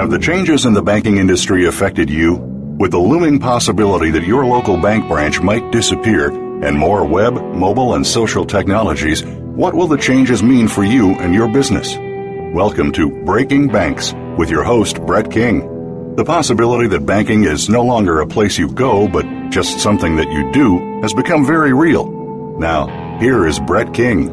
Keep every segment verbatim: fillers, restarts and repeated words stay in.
Have the changes in the banking industry affected you? With the looming possibility that your local bank branch might disappear and more web, mobile, and social technologies, what will the changes mean for you and your business? Welcome to Breaking Banks with your host, Brett King. The possibility that banking is no longer a place you go, but just something that you do, has become very real. Now, here is Brett King.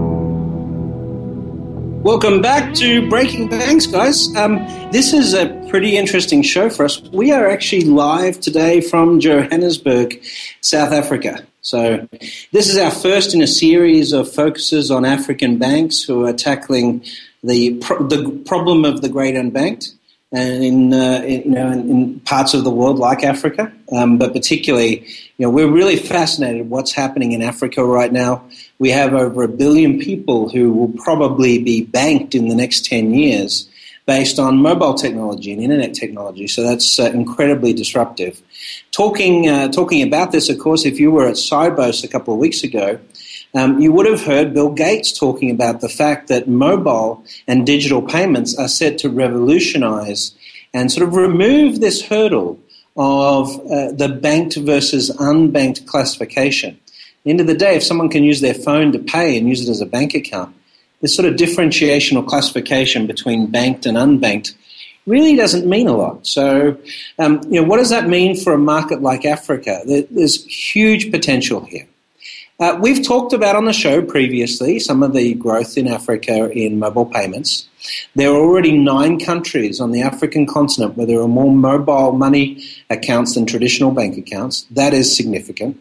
Welcome back to Breaking Banks, guys. Um, this is a pretty interesting show for us. We are actually live today from Johannesburg, South Africa. So this is our first in a series of focuses on African banks who are tackling the pro- the problem of the great unbanked, and in, uh, in you know in, in parts of the world like Africa, um, but particularly, you know, we're really fascinated what's happening in Africa right now. We have over a billion people who will probably be banked in the next ten years based on mobile technology and internet technology. So that's uh, incredibly disruptive. Talking uh, talking about this, of course, if you were at Sibos a couple of weeks ago, um, you would have heard Bill Gates talking about the fact that mobile and digital payments are set to revolutionize and sort of remove this hurdle of uh, the banked versus unbanked classification. At the end of the day, if someone can use their phone to pay and use it as a bank account, this sort of differentiation or classification between banked and unbanked really doesn't mean a lot. So, um, you know, what does that mean for a market like Africa? There's huge potential here. Uh, we've talked about on the show previously some of the growth in Africa in mobile payments. There are already nine countries on the African continent where there are more mobile money accounts than traditional bank accounts. That is significant.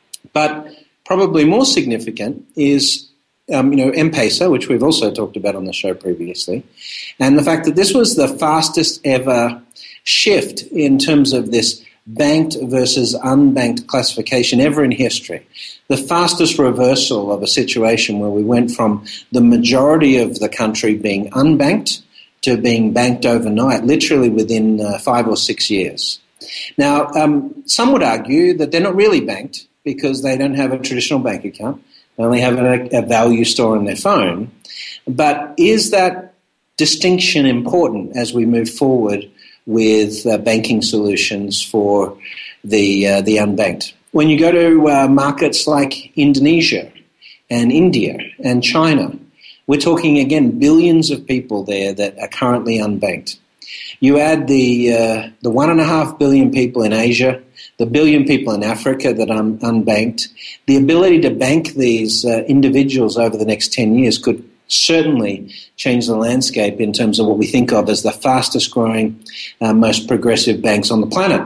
But probably more significant is, um, you know, M-Pesa, which we've also talked about on the show previously, and the fact that this was the fastest ever shift in terms of this banked versus unbanked classification ever in history. The fastest reversal of a situation where we went from the majority of the country being unbanked to being banked overnight, literally within uh, five or six years. Now, um, some would argue that they're not really banked, because they don't have a traditional bank account. They only have a, a value store on their phone. But is that distinction important as we move forward with uh, banking solutions for the uh, the unbanked? When you go to uh, markets like Indonesia and India and China, we're talking, again, billions of people there that are currently unbanked. You add the uh, the one and a half billion people in Asia, the billion people in Africa that are un- unbanked, the ability to bank these uh, individuals over the next ten years could certainly change the landscape in terms of what we think of as the fastest growing, uh, most progressive banks on the planet.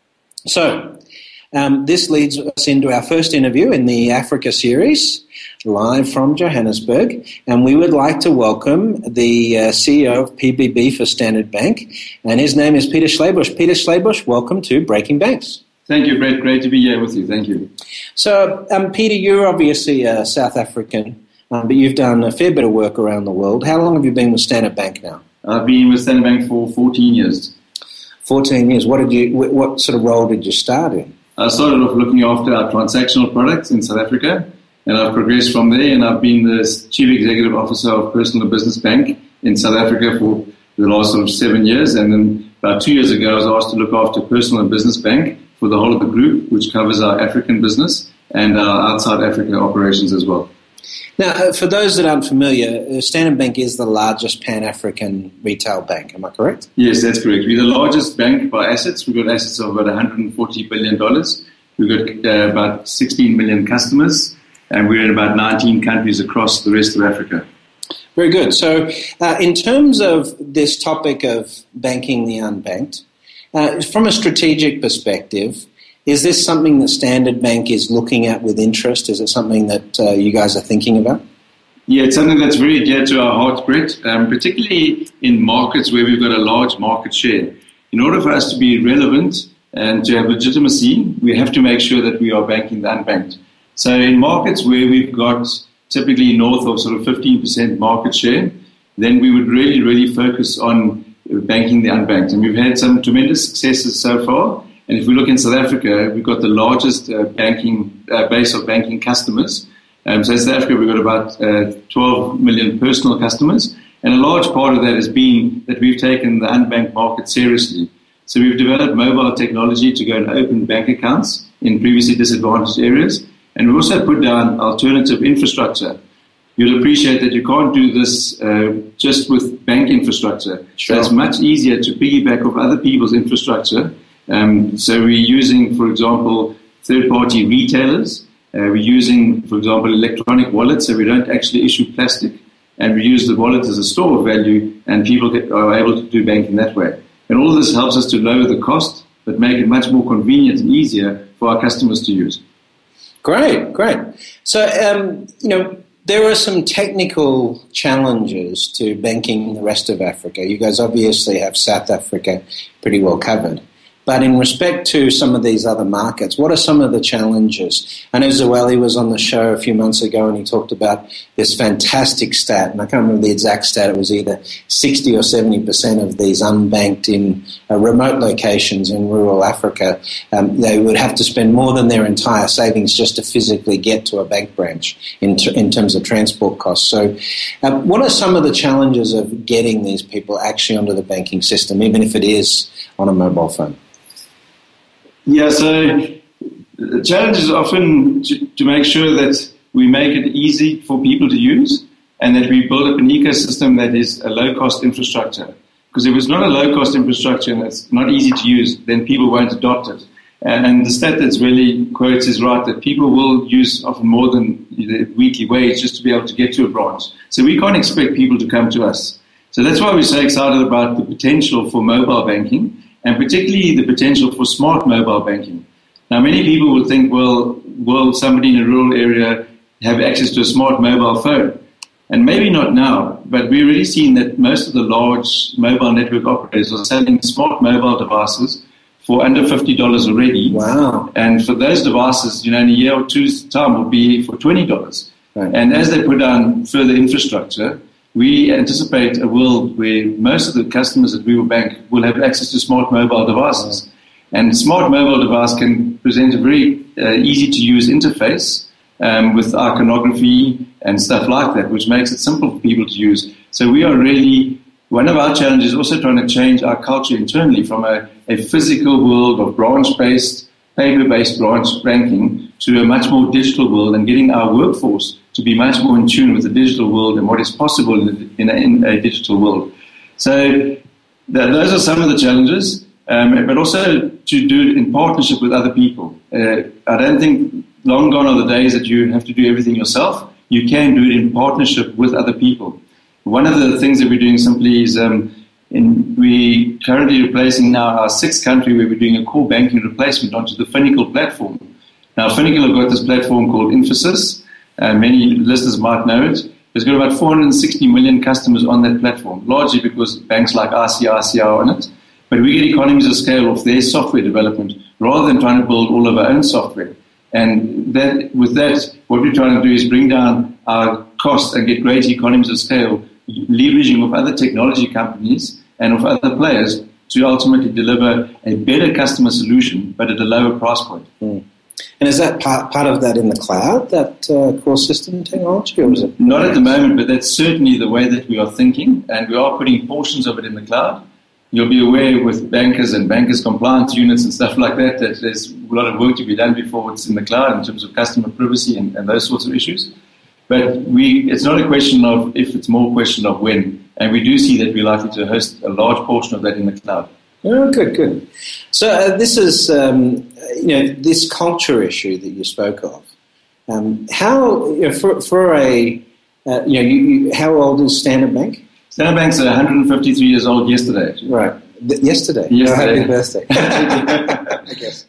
So um, this leads us into our first interview in the Africa series, live from Johannesburg, and we would like to welcome the uh, C E O of P B B for Standard Bank, and his name is Peter Schleybusch. Peter Schleybusch, welcome to Breaking Banks. Thank you, Brett. Great to be here with you. Thank you. So, um, Peter, you're obviously a South African, um, but you've done a fair bit of work around the world. How long have you been with Standard Bank now? I've been with Standard Bank for fourteen years. fourteen years. What did you? What sort of role did you start in? I started off looking after our transactional products in South Africa, and I've progressed from there, and I've been the Chief Executive Officer of Personal Business Bank in South Africa for the last sort of seven years, and then about two years ago I was asked to look after Personal and Business Bank for the whole of the group, which covers our African business and our outside Africa operations as well. Now, uh, for those that aren't familiar, Standard Bank is the largest Pan-African retail bank, am I correct? Yes, that's correct. We're the largest bank by assets. We've got assets of about one hundred forty billion dollars. We've got uh, about sixteen million customers, and we're in about nineteen countries across the rest of Africa. Very good. So uh, in terms of this topic of banking the unbanked, uh, from a strategic perspective, is this something that Standard Bank is looking at with interest? Is it something that uh, you guys are thinking about? Yeah, it's something that's very dear to our hearts, Brett, um, particularly in markets where we've got a large market share. In order for us to be relevant and to have legitimacy, we have to make sure that we are banking the unbanked. So in markets where we've got typically north of sort of fifteen percent market share, then we would really, really focus on banking the unbanked. And we've had some tremendous successes so far. And if we look in South Africa, we've got the largest uh, banking uh, base of banking customers. Um, so in South Africa, we've got about uh, twelve million personal customers, And a large part of that has been that we've taken the unbanked market seriously. So we've developed mobile technology to go and open bank accounts in previously disadvantaged areas. And we also put down alternative infrastructure. You'll appreciate that you can't do this uh, just with bank infrastructure. Sure. So it's much easier to piggyback off other people's infrastructure. Um, so we're using, for example, third-party retailers. Uh, we're using, for example, electronic wallets, so we don't actually issue plastic. And we use the wallet as a store of value, and people get, are able to do banking that way. And all of this helps us to lower the cost, but make it much more convenient and easier for our customers to use. Great, great. So, um, you know, there are some technical challenges to banking the rest of Africa. You guys obviously have South Africa pretty well covered. But in respect to some of these other markets, what are some of the challenges? I know Zweli was on the show a few months ago and he talked about this fantastic stat, and I can't remember the exact stat. It was either sixty or seventy percent of these unbanked in uh, remote locations in rural Africa, um, they would have to spend more than their entire savings just to physically get to a bank branch in, t- in terms of transport costs. So um, what are some of the challenges of getting these people actually onto the banking system, even if it is on a mobile phone? Yeah, so the challenge is often to, to make sure that we make it easy for people to use and that we build up an ecosystem that is a low-cost infrastructure. Because if it's not a low-cost infrastructure and it's not easy to use, then people won't adopt it. And the stat that's really quotes is right, that people will use often more than the weekly wage just to be able to get to a branch. So we can't expect people to come to us. So that's why we're so excited about the potential for mobile banking, and particularly the potential for smart mobile banking. Now, many people would think, well, will somebody in a rural area have access to a smart mobile phone? And maybe not now, but we're already seeing that most of the large mobile network operators are selling smart mobile devices for under fifty dollars already. Wow. And for those devices, you know, in a year or two's time will be for twenty dollars. Right. And as they put down further infrastructure, we anticipate a world where most of the customers that we will bank will have access to smart mobile devices. And smart mobile device can present a very uh, easy-to-use interface um, with iconography and stuff like that, which makes it simple for people to use. So we are really, one of our challenges is also trying to change our culture internally from a, a physical world of branch-based, paper-based branch banking to a much more digital world, and getting our workforce to be much more in tune with the digital world and what is possible in a, in a digital world. So th- those are some of the challenges, um, but also to do it in partnership with other people. Uh, I don't think long gone are the days that you have to do everything yourself. You can do it in partnership with other people. One of the things that we're doing simply is um, in, we currently replacing now our sixth country where we're doing a core banking replacement onto the Finacle platform. Now, Finacle have got this platform called Infosys. Uh, many listeners might know it. It's got about four hundred sixty million customers on that platform, largely because banks like I C I C I are on it. But we get economies of scale off their software development rather than trying to build all of our own software. And that, with that, what we're trying to do is bring down our costs and get great economies of scale, leveraging of other technology companies and of other players to ultimately deliver a better customer solution, but at a lower price point. Mm. And is that part, part of that in the cloud, that uh, core system technology? Or is it not at the moment, but that's certainly the way that we are thinking, and we are putting portions of it in the cloud. You'll be aware with bankers and bankers compliance units and stuff like that, that there's a lot of work to be done before it's in the cloud in terms of customer privacy and, and those sorts of issues. But we, it's not a question of if, it's more a question of when. And we do see that we're likely to host a large portion of that in the cloud. Oh, good, good. So uh, this is, um, you know, this culture issue that you spoke of. Um, how, you know, for, for a, uh, you know, you, you, how old is Standard Bank? Standard Bank's one hundred fifty-three years old yesterday. Right. Th- yesterday? Yesterday. Oh, happy birthday. I guess.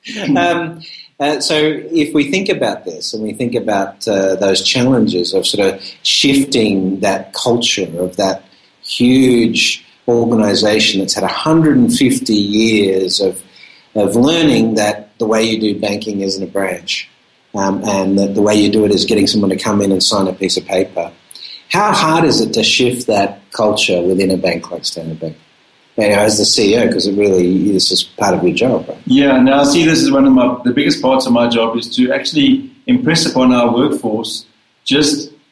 Um, uh, so if we think about this and we think about uh, those challenges of sort of shifting that culture of that huge organisation that's had one hundred fifty years of of learning that the way you do banking is in a branch, um, and that the way you do it is getting someone to come in and sign a piece of paper. How hard is it to shift that culture within a bank like Standard Bank? You know, as the C E O, because it really this is part of your job, right? Yeah, now see, this is one of my the biggest parts of my job is to actually impress upon our workforce just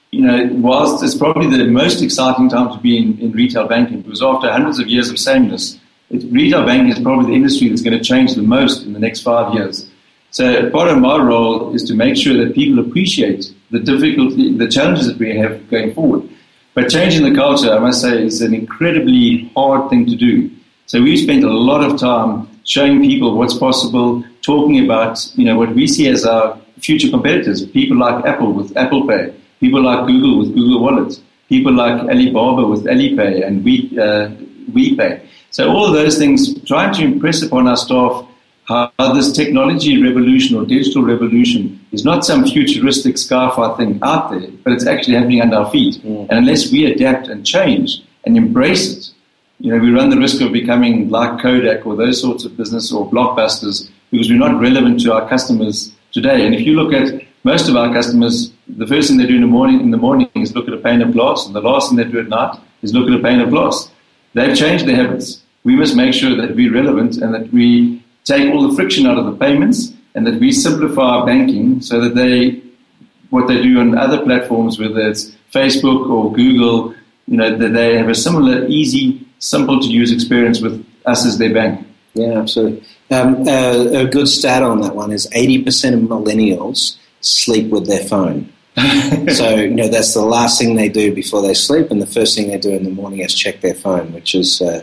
you know, whilst it's probably the most exciting time to be in, in retail banking, because after hundreds of years of sameness, it, retail banking is probably the industry that's going to change the most in the next five years. So part of my role is to make sure that people appreciate the difficulty, the challenges that we have going forward. But changing the culture, I must say, is an incredibly hard thing to do. So we've spent a lot of time showing people what's possible, talking about, you know, what we see as our future competitors, people like Apple with Apple Pay, people like Google with Google Wallet, people like Alibaba with Alipay and We, uh, WePay. So all of those things, trying to impress upon our staff how this technology revolution or digital revolution is not some futuristic sci-fi thing out there, but it's actually happening under our feet. Mm. And unless we adapt and change and embrace it, you know, we run the risk of becoming like Kodak or those sorts of business or blockbusters because we're not relevant to our customers today. And if you look at most of our customers, the first thing they do in the morning in the morning is look at a pane of glass, and the last thing they do at night is look at a pane of glass. They've changed their habits. We must make sure that we're relevant and that we take all the friction out of the payments and that we simplify our banking so that they, what they do on other platforms, whether it's Facebook or Google, you know, that they have a similar, easy, simple to use experience with us as their bank. Yeah, absolutely. Um, uh, a good stat on that one is eighty percent of millennials sleep with their phone. So, you know, that's the last thing they do before they sleep, and the first thing they do in the morning is check their phone, which is, uh,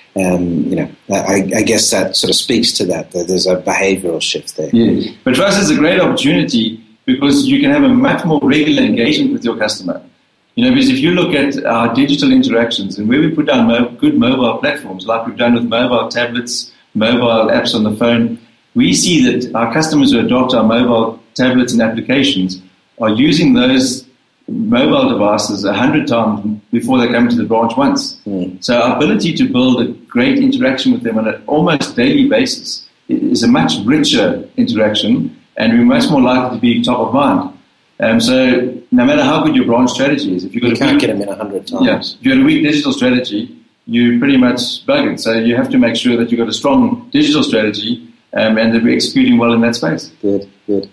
um, you know, I, I guess that sort of speaks to that, that there's a behavioral shift there. Yeah, but for us it's a great opportunity because you can have a much more regular engagement with your customer. You know, because if you look at our digital interactions and where we put down mo- good mobile platforms, like we've done with mobile tablets, mobile apps on the phone, we see that our customers who adopt our mobile tablets and applications are using those mobile devices a hundred times before they come to the branch once. Mm. So our ability to build a great interaction with them on an almost daily basis is a much richer interaction, and we're much more likely to be top of mind. Um, so no matter how good your branch strategy is, if you've got you a can't weak, get them in a hundred times. Yeah, if you've got a weak digital strategy, you're pretty much buggered. So you have to make sure that you've got a strong digital strategy um, and that we're executing well in that space. Good, good.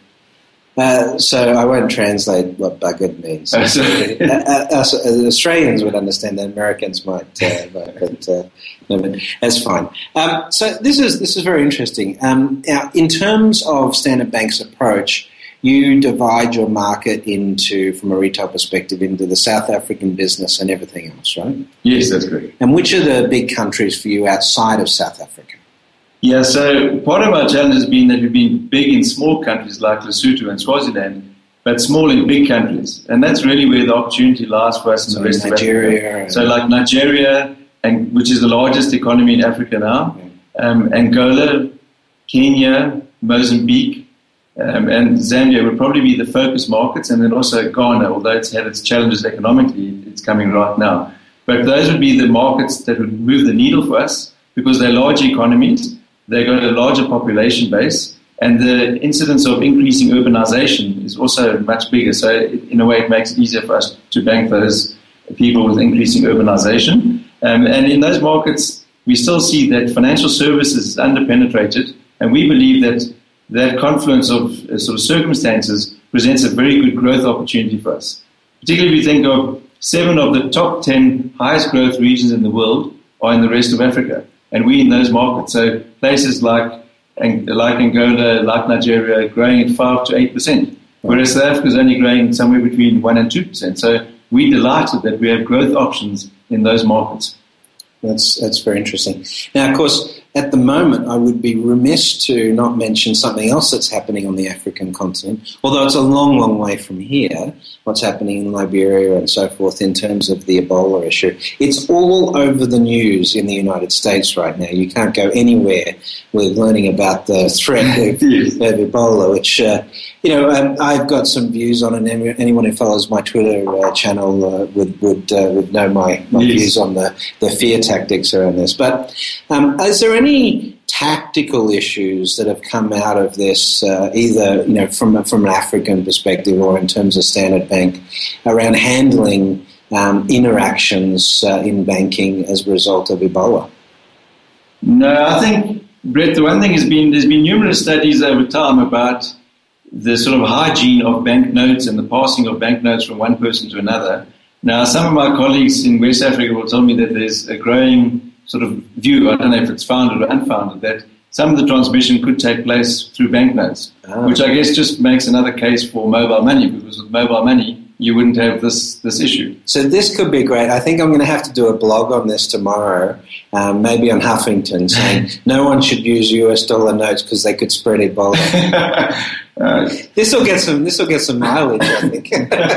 Uh, so I won't translate what buggered means. Oh, sorry. uh, us, uh, Australians would understand that. Americans might, uh, but, but, uh, no, but that's fine. Um, so this is this is very interesting. Um, now, in terms of Standard Bank's approach, you divide your market into, from a retail perspective, into the South African business and everything else, right? Yes, that's correct. And which are the big countries for you outside of South Africa? Yeah, so part of our challenge has been that we've been big in small countries like Lesotho and Swaziland, but small in big countries. And that's really where the opportunity lies for us in so the rest Nigeria, of Africa. So like Nigeria, and which is the largest economy in Africa now, um, Angola, Kenya, Mozambique, um, and Zambia would probably be the focus markets, and then also Ghana, although it's had its challenges economically, it's coming right now. But those would be the markets that would move the needle for us because they're large economies. They've got a larger population base, and the incidence of increasing urbanization is also much bigger. So in a way, it makes it easier for us to bank those people with increasing urbanization. Um, and in those markets, we still see that financial services is underpenetrated, and we believe that that confluence of uh, sort of circumstances presents a very good growth opportunity for us. Particularly if you think of seven of the top ten highest growth regions in the world are in the rest of Africa, and we in those markets. So places like like Angola, like Nigeria, growing at five to eight percent, whereas South Africa is only growing somewhere between one and two percent. So we're delighted that we have growth options in those markets. That's that's very interesting. Now, of course, at the moment, I would be remiss to not mention something else that's happening on the African continent, although it's a long, long way from here, what's happening in Liberia and so forth in terms of the Ebola issue. It's all over the news in the United States right now. You can't go anywhere with learning about the threat of, yes. of Ebola, which, uh, you know, um, I've got some views on it. Anyone who follows my Twitter uh, channel uh, would would uh, would know my, my yes. views on the, the fear tactics around this. But um, is there any tactical issues that have come out of this, uh, either you know from from an African perspective or in terms of Standard Bank, around handling um, interactions uh, in banking as a result of Ebola? No, I think, Brett, the one thing has been there's been numerous studies over time about the sort of hygiene of banknotes and the passing of banknotes from one person to another. Now, some of my colleagues in West Africa will tell me that there's a growing sort of view, I don't know if it's founded or unfounded, that some of the transmission could take place through banknotes, oh. which I guess just makes another case for mobile money, because with mobile money, you wouldn't have this, this issue. So this could be great. I think I'm going to have to do a blog on this tomorrow, um, maybe on Huffington, saying no one should use U S dollar notes because they could spread Ebola. uh, this will get some. This will get some mileage, I think.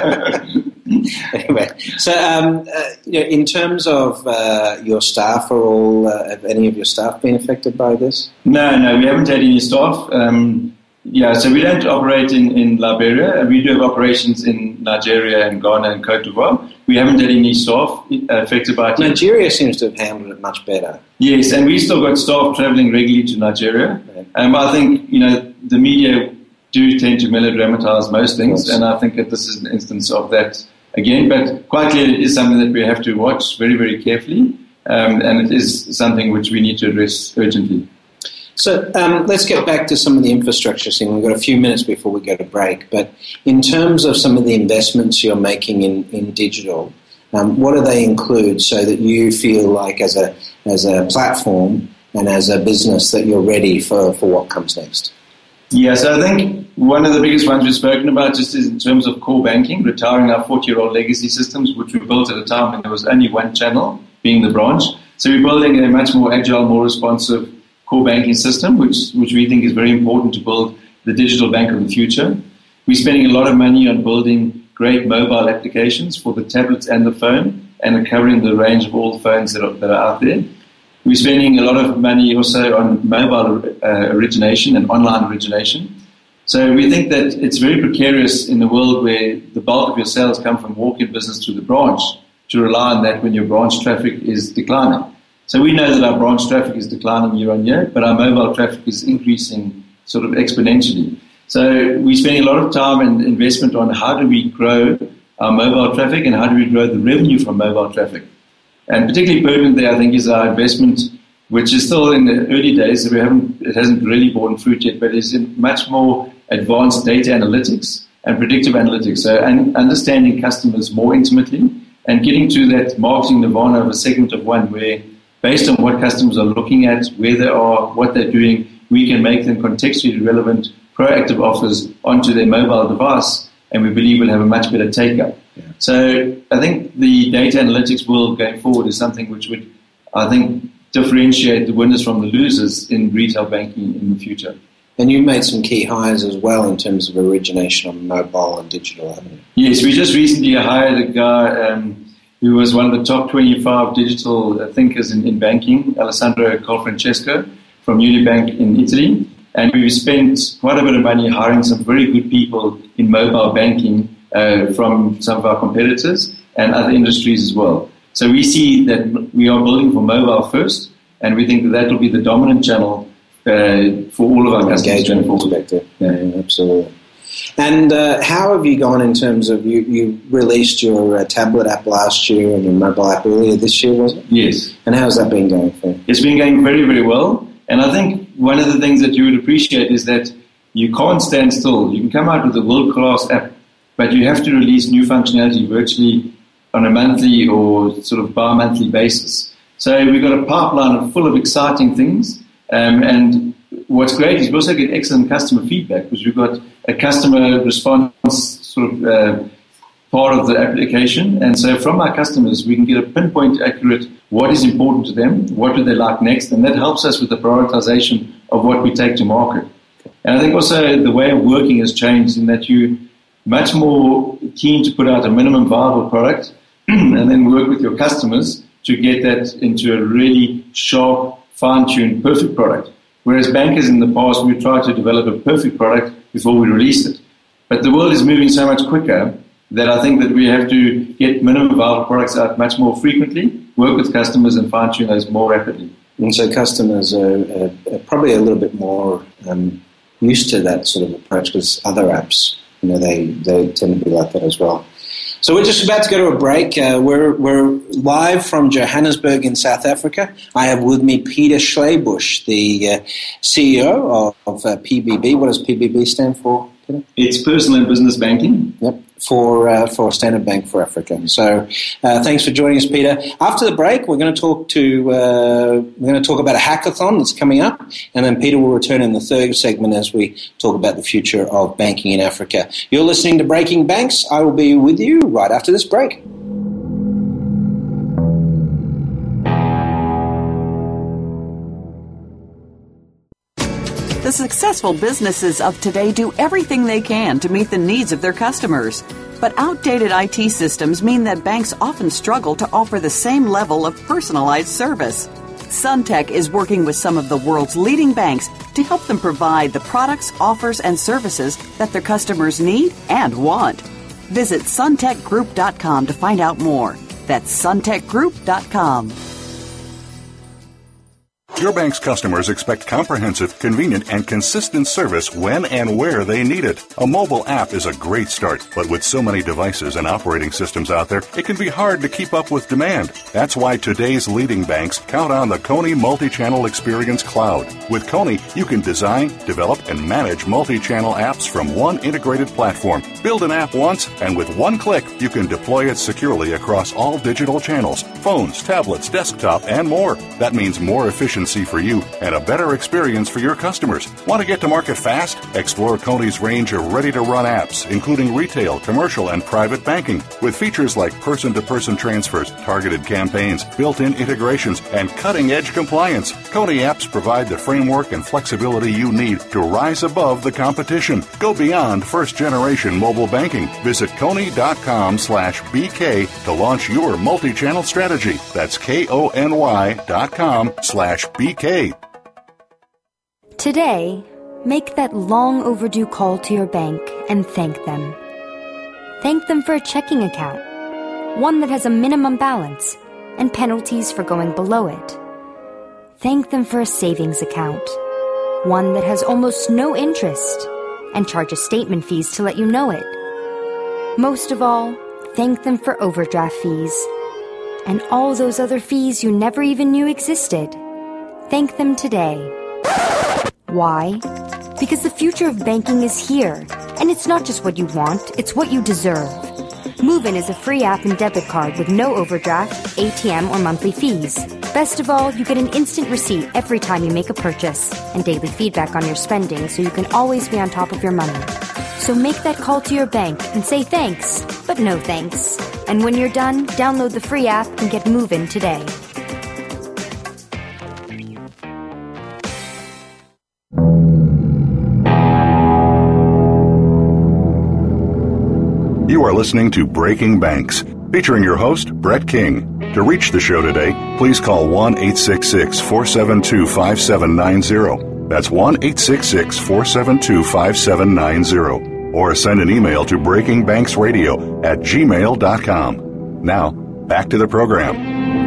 Anyway, so um, uh, you know, in terms of uh, your staff, are all uh, have any of your staff been affected by this? No, no, we haven't had any staff. Um, yeah, so we don't operate in, in Liberia. We do have operations in Nigeria and Ghana and Cote d'Ivoire. We haven't had any staff affected by it. Nigeria seems to have handled it much better. Yes, and we still got staff travelling regularly to Nigeria. Okay. Um, I think, you know, the media do tend to melodramatize most things, and I think that this is an instance of that again. But quite clearly, it is something that we have to watch very, very carefully, um, and it is something which we need to address urgently. So um, let's get back to some of the infrastructure thing. We've got a few minutes before we go to break. But in terms of some of the investments you're making in, in digital, um, what do they include so that you feel like as a as a platform and as a business that you're ready for, for what comes next? Yeah, so I think one of the biggest ones we've spoken about just is in terms of core banking, retiring our forty-year-old legacy systems, which we built at a time when there was only one channel, being the branch. So we're building a much more agile, more responsive core banking system, which which we think is very important to build the digital bank of the future. We're spending a lot of money on building great mobile applications for the tablets and the phone, and covering the range of all the phones that are, that are out there. We're spending a lot of money also on mobile uh, origination and online origination. So we think that it's very precarious in the world where the bulk of your sales come from walk-in business to the branch to rely on that when your branch traffic is declining. So we know that our branch traffic is declining year on year, but our mobile traffic is increasing sort of exponentially. So we're spending a lot of time and investment on how do we grow our mobile traffic and how do we grow the revenue from mobile traffic. And particularly pertinent there, I think, is our investment, which is still in the early days. So we haven't, it hasn't really borne fruit yet, but is in much more advanced data analytics and predictive analytics. So and understanding customers more intimately and getting to that marketing nirvana of a segment of one where, based on what customers are looking at, where they are, what they're doing, we can make them contextually relevant, proactive offers onto their mobile device, and we believe we'll have a much better take-up. Yeah. So I think the data analytics world going forward is something which would, I think, differentiate the winners from the losers in retail banking in the future. And you've made some key hires as well in terms of origination on mobile and digital, haven't you? Yes, we just recently hired a guy um, who was one of the top twenty-five digital thinkers in, in banking, Alessandro Colfrancesco from Unibank in Italy. And we've spent quite a bit of money hiring some very good people in mobile banking uh, from some of our competitors and other industries as well. So we see that we are building for mobile first, and we think that that will be the dominant channel uh, for all of our customers going forward. Yeah, yeah, absolutely. And uh, how have you gone in terms of, you, you released your uh, tablet app last year and your mobile app earlier this year, was it? Yes. And how's that been going for you? It's been going very, very well. And I think one of the things that you would appreciate is that you can't stand still. You can come out with a world-class app, but you have to release new functionality virtually on a monthly or sort of bi-monthly basis. So we've got a pipeline full of exciting things. Um, and what's great is we also get excellent customer feedback, because we've got a customer response sort of uh, part of the application. And so from our customers, we can get a pinpoint accurate what is important to them, what do they like next, and that helps us with the prioritization of what we take to market. And I think also the way of working has changed in that you're much more keen to put out a minimum viable product and then work with your customers to get that into a really sharp, fine-tuned, perfect product. Whereas bankers in the past, we tried to develop a perfect product before we released it. But the world is moving so much quicker that I think that we have to get minimum viable products out much more frequently, work with customers and fine-tune those more rapidly. And so customers are, are, are probably a little bit more um, used to that sort of approach, because other apps, you know, they, they tend to be like that as well. So we're just about to go to a break. Uh, we're we're live from Johannesburg in South Africa. I have with me Peter Schlebusch, the uh, C E O of, of uh, P B B. What does P B B stand for? Peter? It's personal and business banking. Yep, for uh, for Standard Bank for Africa. So uh, thanks for joining us, Peter. After the break, we're going to talk to uh, we're going to talk about a hackathon that's coming up, and then Peter will return in the third segment as we talk about the future of banking in Africa. You're listening to Breaking Banks. I will be with you right after this break. The successful businesses of today do everything they can to meet the needs of their customers. But outdated I T systems mean that banks often struggle to offer the same level of personalized service. Suntech is working with some of the world's leading banks to help them provide the products, offers, and services that their customers need and want. Visit suntech group dot com to find out more. That's suntech group dot com. Your bank's customers expect comprehensive, convenient, and consistent service when and where they need it. A mobile app is a great start, but with so many devices and operating systems out there, it can be hard to keep up with demand. That's why today's leading banks count on the Kony Multi-Channel Experience Cloud. With Kony, you can design, develop, and manage multi-channel apps from one integrated platform. Build an app once, and with one click, you can deploy it securely across all digital channels, phones, tablets, desktop, and more. That means more efficiency for you and a better experience for your customers. Want to get to market fast? Explore Kony's range of ready-to-run apps, including retail, commercial, and private banking, with features like person-to-person transfers, targeted campaigns, built-in integrations, and cutting-edge compliance. Kony apps provide the framework and flexibility you need to rise above the competition. Go beyond first-generation mobile banking. Visit Kony.com slash BK to launch your multi-channel strategy. That's K-O-N-Y dot com slash B K. Today, make that long overdue call to your bank and thank them. Thank them for a checking account, one that has a minimum balance and penalties for going below it. Thank them for a savings account, one that has almost no interest and charges statement fees to let you know it. Most of all, thank them for overdraft fees and all those other fees you never even knew existed. Thank them today. Why? Because the future of banking is here, and it's not just what you want, it's what you deserve. Move-In is a free app and debit card with no overdraft, A T M, or monthly fees. Best of all, you get an instant receipt every time you make a purchase and daily feedback on your spending so you can always be on top of your money. So make that call to your bank and say thanks, but no thanks. And when you're done, download the free app and get Move-In today. You are listening to Breaking Banks, featuring your host, Brett King. To reach the show today, please call one eight six six, four seven two, five seven nine zero. That's one eight six six, four seven two, five seven nine zero. Or send an email to breakingbanksradio at gmail dot com. Now, back to the program.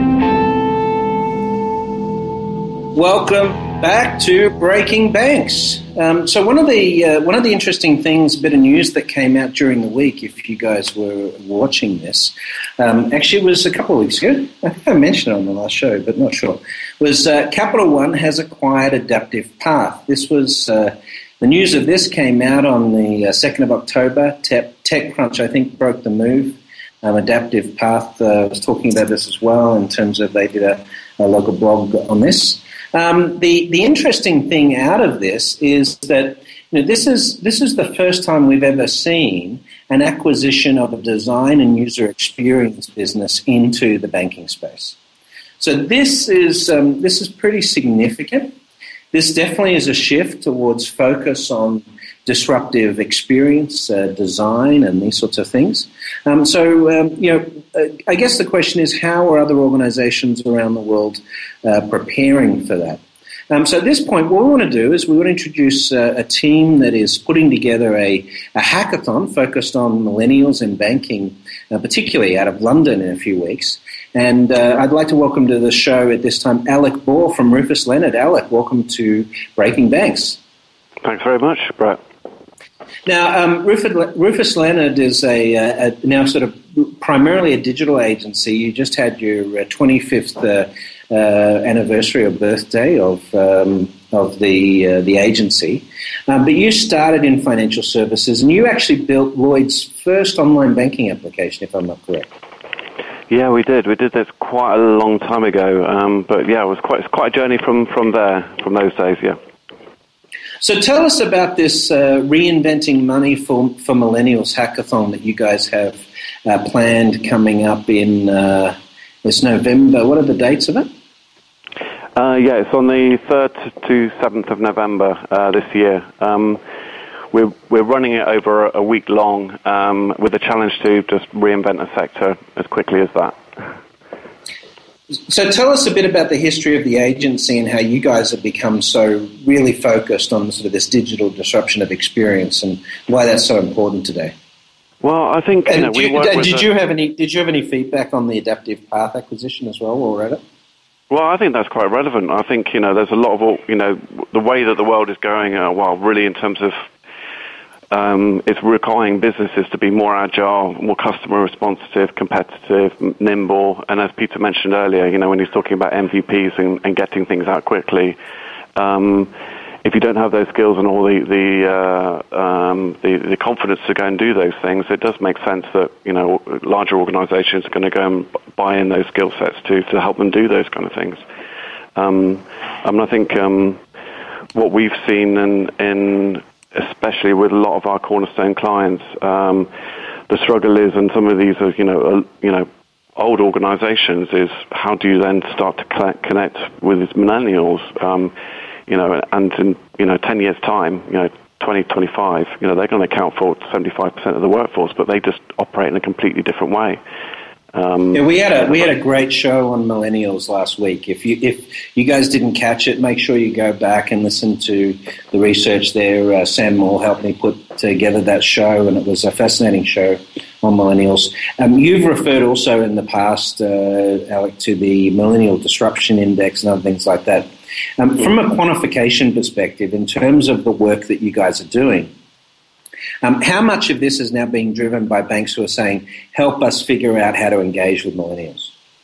Welcome back to Breaking Banks. Um, so one of the uh, one of the interesting things, a bit of news that came out during the week, if you guys were watching this, um, actually was a couple of weeks ago. I think I mentioned it on the last show, but not sure. Was uh, Capital One has acquired Adaptive Path. This was uh, the news of this came out on the uh, second of October. Te- TechCrunch, I think, broke the move. Um, Adaptive Path uh, was talking about this as well in terms of they did a, a local blog on this. Um, the the interesting thing out of this is that you know this is this is the first time we've ever seen an acquisition of a design and user experience business into the banking space. So this is um, this is pretty significant. This definitely is a shift towards focus on disruptive experience, uh, design, and these sorts of things. Um, so, um, you know, uh, I guess the question is, how are other organizations around the world uh, preparing for that? Um, so at this point, what we want to do is we want to introduce uh, a team that is putting together a, a hackathon focused on millennials in banking, uh, particularly out of London in a few weeks. And uh, I'd like to welcome to the show at this time Alec Ball from Rufus Leonard. Alec, welcome to Breaking Banks. Thanks very much, Brett. Now, um, Rufus, Rufus Leonard is a, a, a now sort of primarily a digital agency. You just had your uh, twenty-fifth uh, uh, anniversary or birthday of um, of the uh, the agency. Um, but you started in financial services, and you actually built Lloyd's first online banking application, if I'm not correct. Yeah, we did. We did this quite a long time ago. Um, but yeah, it was quite it's quite a journey from, from there, from those days. Yeah. So tell us about this uh, Reinventing Money for for Millennials hackathon that you guys have uh, planned coming up in uh, this November. What are the dates of it? Uh, yeah, it's on the third to seventh of November uh, this year. Um, we're we're running it over a week long um, with a challenge to just reinvent a sector as quickly as that. So tell us a bit about the history of the agency and how you guys have become so really focused on sort of this digital disruption of experience and why that's so important today. Well, I think you know, we you, work did, with did a, you have any did you have any feedback on the Adaptive Path acquisition as well, or Reddit? Well, I think that's quite relevant. I think you know there's a lot of you know the way that the world is going. Uh, well, really in terms of Um, it's requiring businesses to be more agile, more customer responsive, competitive, nimble. And as Peter mentioned earlier, you know, when he's talking about M V Ps and, and getting things out quickly, um, if you don't have those skills and all the the, uh, um, the the confidence to go and do those things, it does make sense that you know larger organisations are going to go and buy in those skill sets to to help them do those kind of things. Um, I mean, I think um, what we've seen in in especially with a lot of our cornerstone clients, um, the struggle is, and some of these are, you know, uh, you know, old organisations, is how do you then start to connect with these millennials, um, you know, and in, you know, ten years time, you know, twenty twenty-five, you know, they're going to account for seventy-five percent of the workforce, but they just operate in a completely different way. Um, yeah, we had a we had a great show on millennials last week. If you if you guys didn't catch it, make sure you go back and listen to the research there. Uh, Sam Moore helped me put together that show, and it was a fascinating show on millennials. Um, you've referred also in the past, uh, Alec, to the Millennial Disruption Index and other things like that. Um, from a quantification perspective, in terms of the work that you guys are doing, Um, how much of this is now being driven by banks who are saying, help us figure out how to engage with millennials?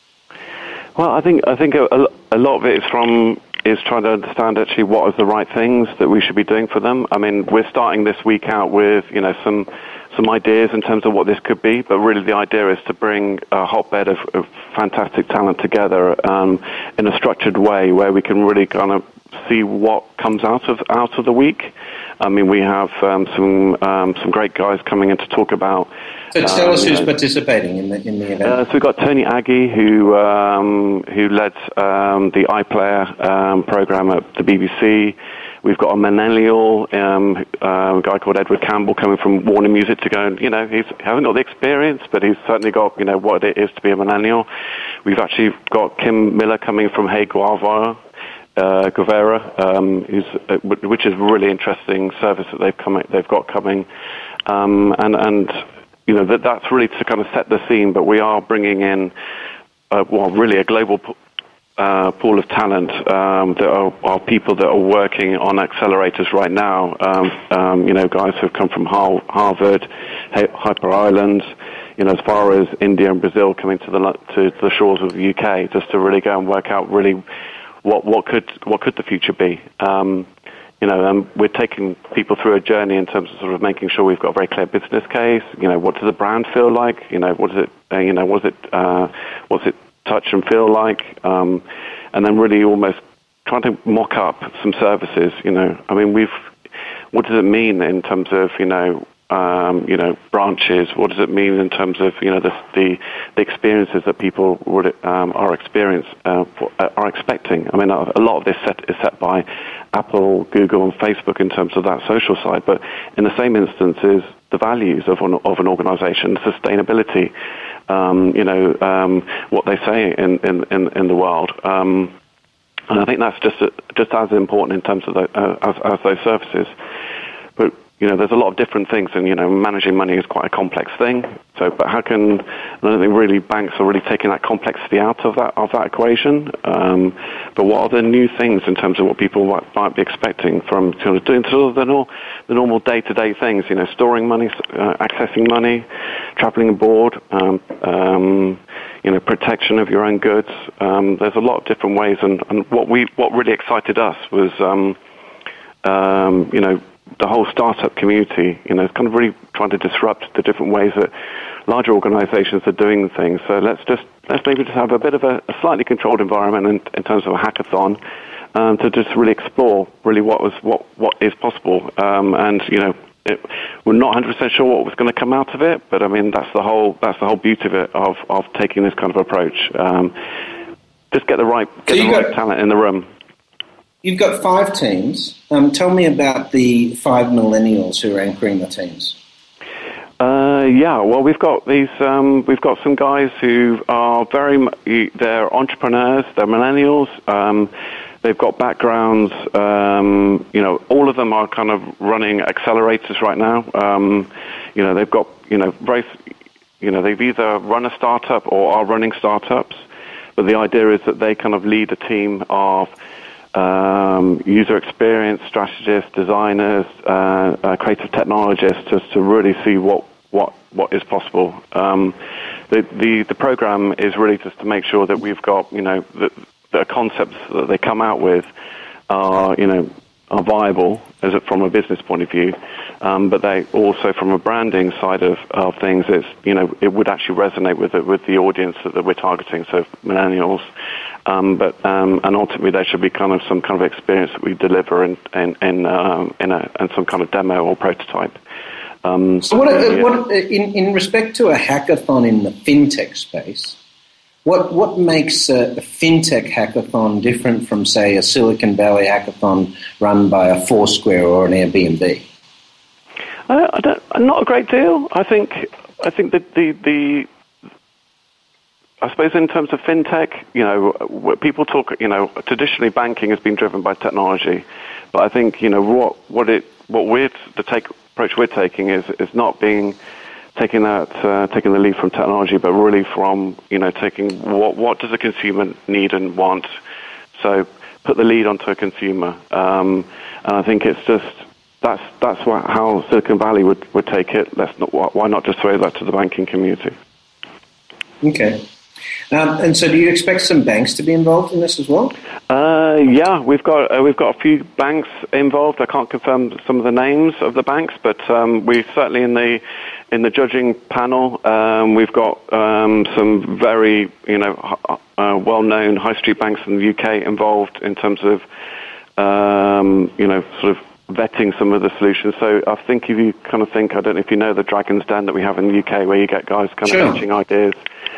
Well, I think I think a, a lot of it is from is trying to understand actually what are the right things that we should be doing for them. I mean, we're starting this week out with you know some some ideas in terms of what this could be, but really the idea is to bring a hotbed of, of fantastic talent together um, in a structured way where we can really kind of see what comes out of out of the week. I mean, we have um, some um, some great guys coming in to talk about. So tell um, us who's you know, participating in the in the event. Uh, so we've got Tony Aggie, who um, who led um, the iPlayer um, program at the B B C. We've got a millennial um, uh, a guy called Edward Campbell coming from Warner Music to go and, you know, he's hasn't got the experience, but he's certainly got, you know, what it is to be a millennial. We've actually got Kim Miller coming from Hey Guevara. Uh, Guevara, um, who's, uh, which is a really interesting service that they've come, they've got coming, um, and and you know that that's really to kind of set the scene. But we are bringing in, uh, well, really a global uh, pool of talent um, that are, are people that are working on accelerators right now. Um, um, you know, guys who have come from Harvard, Hyper Island, you know, as far as India and Brazil coming to the to the shores of the U K, just to really go and work out really. What what could what could the future be? Um, you know, um, we're taking people through a journey in terms of sort of making sure we've got a very clear business case. You know, what does the brand feel like? You know, what does it? Uh, you know, what does it? Uh, what's it touch and feel like? Um, and then really almost trying to mock up some services. You know, I mean, we've. What does it mean in terms of you know? Um, you know, branches. What does it mean in terms of you know the the, the experiences that people would, um, are experience uh, for, uh, are expecting? I mean, a, a lot of this set is set by Apple, Google, and Facebook in terms of that social side. But in the same instance, is the values of an of an organisation, sustainability. Um, you know, um, what they say in in in, in the world. Um, and I think that's just a, just as important in terms of the, uh, as, as those services. But you know, there's a lot of different things, and you know, managing money is quite a complex thing. So, but how can I don't think really banks are really taking that complexity out of that of that equation? Um, but what are the new things in terms of what people might, might be expecting from sort of doing sort of the, nor, the normal day-to-day things? You know, storing money, uh, accessing money, traveling abroad. Um, um, you know, protection of your own goods. Um, there's a lot of different ways, and, and what we what really excited us was, um, um, you know, the whole startup community. You know, kind of really trying to disrupt the different ways that larger organizations are doing things. So let's just let's maybe just have a bit of a, a slightly controlled environment in, in terms of a hackathon, um, to just really explore really what was what what is possible. Um, and you know, it, we're not one hundred percent sure what was going to come out of it, but I mean that's the whole that's the whole beauty of it of of taking this kind of approach. Um, just get the right get so the right got, talent in the room. You've got five teams. Um, tell me about the five millennials who are anchoring the teams. Uh, yeah, well, we've got these. Um, we've got some guys who are very. They're entrepreneurs. They're millennials. Um, they've got backgrounds. Um, you know, all of them are kind of running accelerators right now. Um, you know, they've got. You know, very. You know, they've either run a startup or are running startups. But the idea is that they kind of lead a team of um, user experience strategists, designers, uh, uh, creative technologists, just to really see what. what what is possible. Um, the, the the program is really just to make sure that we've got, you know, the, the concepts that they come out with are, you know, are viable as a, from a business point of view, um, but they also, from a branding side of, of things, it's, you know, it would actually resonate with the, with the audience that, that we're targeting, so millennials. Um, but um, and ultimately, there should be kind of some kind of experience that we deliver in in in, um, in a in some kind of demo or prototype. Um, so, what, uh, what in, in respect to a hackathon in the fintech space, what what makes a, a fintech hackathon different from, say, a Silicon Valley hackathon run by a Foursquare or an Airbnb? Uh, I don't, not a great deal. I think I think that the the I suppose in terms of fintech, you know, people talk. You know, traditionally banking has been driven by technology, but I think, you know, what what it what we're the take. approach we're taking is is not being taking that uh, taking the lead from technology, but really from, you know, taking what what does a consumer need and want. So put the lead onto a consumer, um, and I think it's just that's that's what, how Silicon Valley would, would take it. Let's not why not just throw that to the banking community? Okay. Um, and so, do you expect some banks to be involved in this as well? Uh, yeah, we've got uh, we've got a few banks involved. I can't confirm some of the names of the banks, but um, we certainly in the in the judging panel, um, we've got um, some very you know uh, well-known high street banks in the U K involved in terms of um, you know sort of vetting some of the solutions. So I think if you kind of think, I don't know if you know the Dragon's Den that we have in the U K, where you get guys kind sure. of pitching ideas.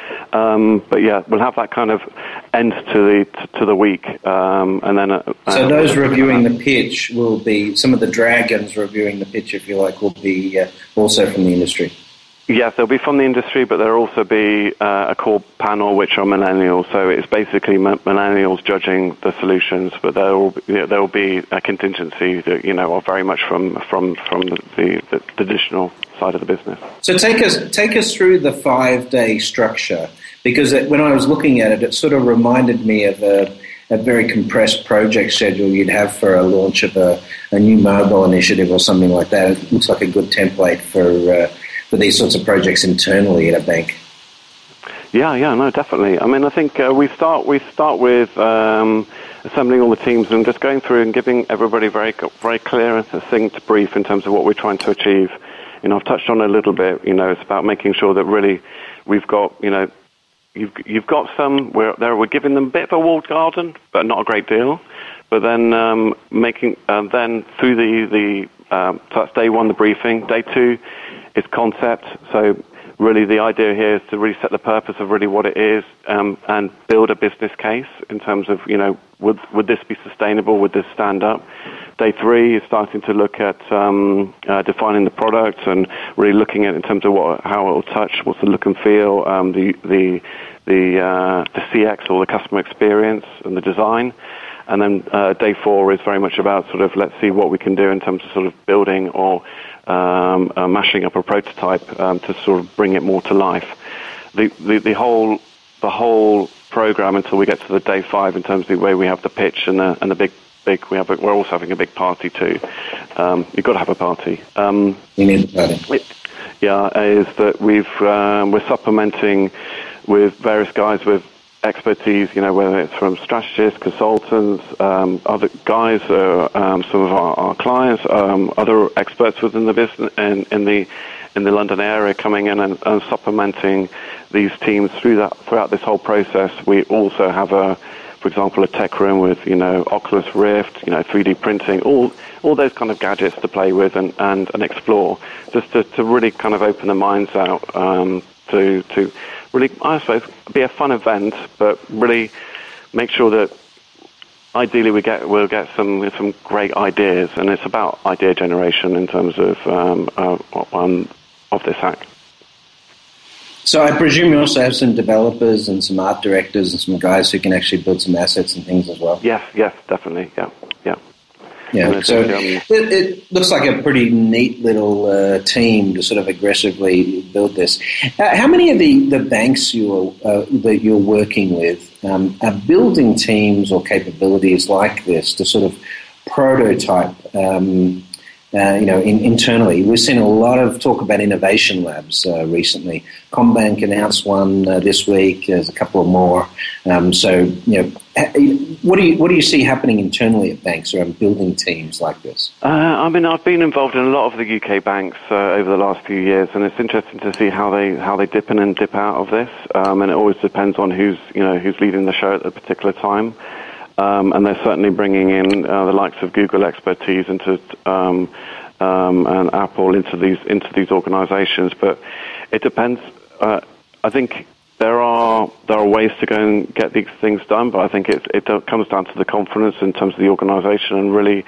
Um, but yeah, we'll have that kind of end to the to, to the week, um, and then. Uh, so those reviewing the pitch will be some of the dragons reviewing the pitch, if you like, will be uh, also from the industry. Yes, they'll be from the industry, but there'll also be uh, a core panel which are millennials. So it's basically millennials judging the solutions, but there will you know, there will be a contingency that, you know, are very much from from from the, the, the traditional side of the business. So take us take us through the five day structure, because it, when I was looking at it, it sort of reminded me of a, a very compressed project schedule you'd have for a launch of a, a new mobile initiative or something like that. It looks like a good template for. Uh, for these sorts of projects internally at a bank. Yeah, yeah, no, definitely. I mean, I think uh, we start we start with um, assembling all the teams and just going through and giving everybody very very clear and succinct brief in terms of what we're trying to achieve. You know, I've touched on it a little bit. You know, it's about making sure that really we've got, you know, you've you've got some. We're there. We're giving them a bit of a walled garden, but not a great deal. But then um, making uh, then through the the um, so that's day one, the briefing. Day two is concept. So really the idea here is to really set the purpose of really what it is, um, and build a business case in terms of, you know, would would this be sustainable? Would this stand up? Day three is starting to look at um, uh, defining the product and really looking at it in terms of what, how it will touch, what's the look and feel, um, the the the, uh, the C X or the customer experience and the design. And then uh, day four is very much about sort of let's see what we can do in terms of sort of building or um, uh, mashing up a prototype um, to sort of bring it more to life. The, the the whole the whole program until we get to the day five in terms of the way we have the pitch and the and the big big we have a, we're also having a big party too. Um, you've got to have a party. Um, you need a party. It, yeah, is that we've um, we're supplementing with various guys with expertise, you know, whether it's from strategists, consultants, um, other guys, uh, um, some of our, our clients, um, other experts within the business and in the in the London area coming in and, and supplementing these teams through that throughout this whole process. We also have a, for example, a tech room with, you know, Oculus Rift, you know, three D printing, all all those kind of gadgets to play with and, and, and explore, just to, to really kind of open the minds out, um, to to really, I suppose, be a fun event, but really make sure that ideally we get we'll get some some great ideas, and it's about idea generation in terms of um, uh, um, of this hack. So I presume you also have some developers and some art directors and some guys who can actually build some assets and things as well. Yes, yes, definitely, yeah, yeah. Yeah, so um, it, it looks like a pretty neat little uh, team to sort of aggressively build this. Uh, how many of the, the banks you're, uh, that you're working with um, are building teams or capabilities like this to sort of prototype, um, uh, you know, in, internally? We've seen a lot of talk about innovation labs uh, recently. Combank announced one uh, this week. There's a couple of more. Um, so, you know, what do you what do you see happening internally at banks around building teams like this? Uh, I mean, I've been involved in a lot of the U K banks uh, over the last few years, and it's interesting to see how they how they dip in and dip out of this. Um, and it always depends on who's you know who's leading the show at a particular time. Um, and they're certainly bringing in uh, the likes of Google expertise into um, um, and Apple into these into these organisations. But it depends. Uh, I think. There are there are ways to go and get these things done, but I think it it comes down to the confidence in terms of the organisation, and really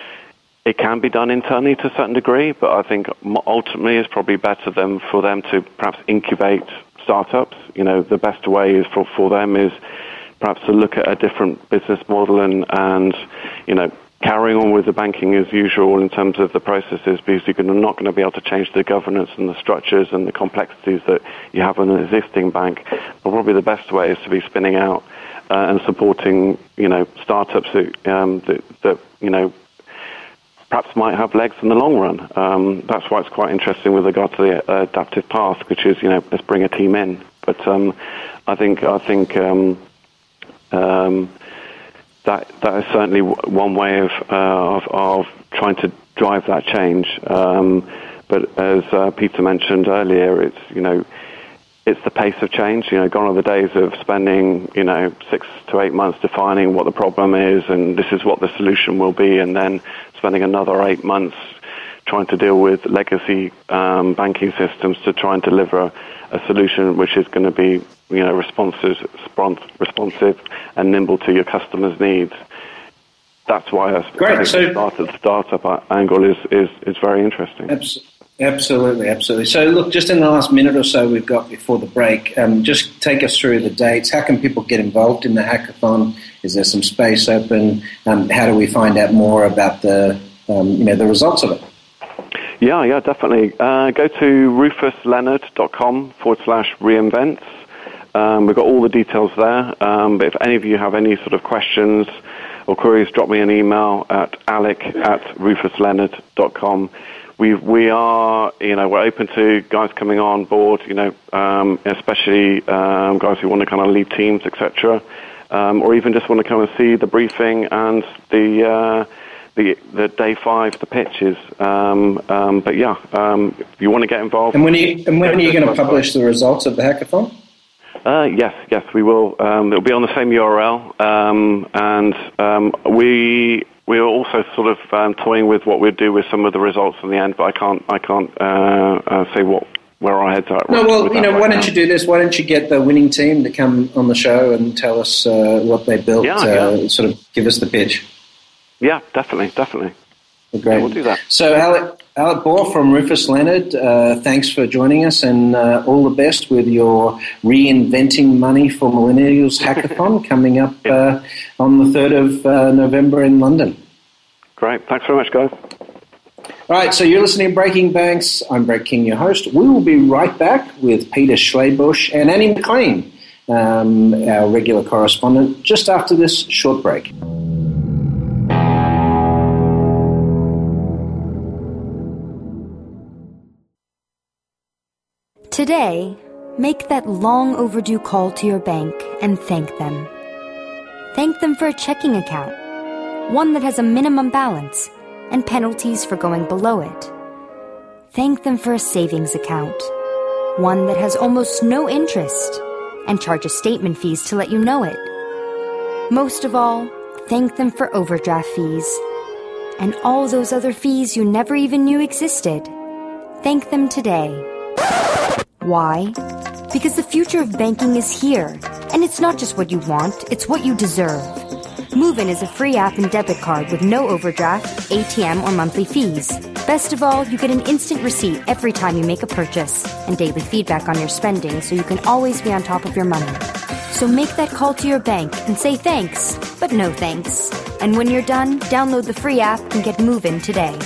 it can be done internally to a certain degree. But I think ultimately it's probably better than for them to perhaps incubate startups. You know, the best way is for for them is perhaps to look at a different business model and and you know. carrying on with the banking as usual in terms of the processes, because you're not going to be able to change the governance and the structures and the complexities that you have in an existing bank. But probably the best way is to be spinning out uh, and supporting, you know, startups that, um, that, that, you know, perhaps might have legs in the long run. Um, that's why it's quite interesting with regard to the uh, adaptive path, which is, you know, let's bring a team in. But um, I think, I think, um, um, That that is certainly one way of uh, of, of trying to drive that change. Um, but as uh, Peter mentioned earlier, it's you know it's the pace of change. You know, gone are the days of spending you know six to eight months defining what the problem is and this is what the solution will be, and then spending another eight months trying to deal with legacy um, banking systems to try and deliver a, a solution which is going to be you know, responsive, responsive and nimble to your customers' needs. That's why I think so, the startup, startup angle is, is, is very interesting. Absolutely, absolutely. So, look, just in the last minute or so we've got before the break, um, just take us through the dates. How can people get involved in the hackathon? Is there some space open? Um, how do we find out more about the, um, you know, the results of it? Yeah, yeah, definitely. Uh, go to rufusleonard.com forward slash reinvents. Um, we've got all the details there, um, but if any of you have any sort of questions or queries, drop me an email at alec at rufusleonard dot com. We we are, you know, we're open to guys coming on board, you know, um, especially um, guys who want to kind of lead teams, et cetera, um, or even just want to come and see the briefing and the uh, the the day five, the pitches. Um, um, but yeah, um, if you want to get involved. And when are you, and when are you going to publish the results of the hackathon? Uh, yes, yes, we will. Um, it'll be on the same U R L, um, and um, we we are also sort of um, toying with what we'd do with some of the results in the end. But I can't, I can't uh, uh, say what where our heads are. No, well, you know, right why don't now. you do this? Why don't you get the winning team to come on the show and tell us uh, what they built? Yeah, uh, yeah. Sort of give us the pitch. Yeah, definitely, definitely. Great. Yeah, we'll do that. So, Alec, Alec Bohr from Rufus Leonard, uh, thanks for joining us, and uh, all the best with your Reinventing Money for Millennials hackathon coming up uh, on the third of uh, November in London. Great. Thanks very much, guys. All right, so you're listening to Breaking Banks. I'm Brett King, your host. We will be right back with Peter Schlebusch and Annie McLean, um, our regular correspondent, just after this short break. Today, Make that long overdue call to your bank and thank them. Thank them for a checking account, one that has a minimum balance and penalties for going below it. Thank them for a savings account, one that has almost no interest and charges statement fees to let you know it. Most of all, thank them for overdraft fees and all those other fees you never even knew existed. Thank them today. Why? Because the future of banking is here, and it's not just what you want, it's what you deserve. Moven is a free app and debit card with no overdraft, A T M, or monthly fees. Best of all, you get an instant receipt every time you make a purchase and daily feedback on your spending so you can always be on top of your money. So make that call to your bank and say thanks, but no thanks. And when you're done, download the free app and get Moven today.